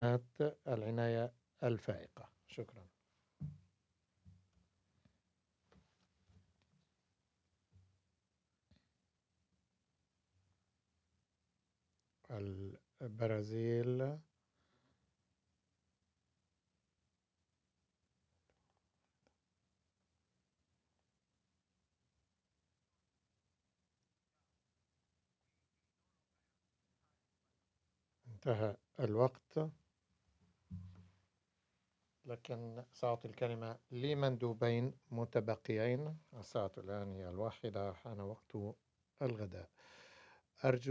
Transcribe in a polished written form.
العناية الفائقة. شكرا. البرازيل انتهى الوقت، لكن سأعطي الكلمة لمندوبين متبقيين. الساعة الآن هي 1:00، حان وقت الغداء. أرجو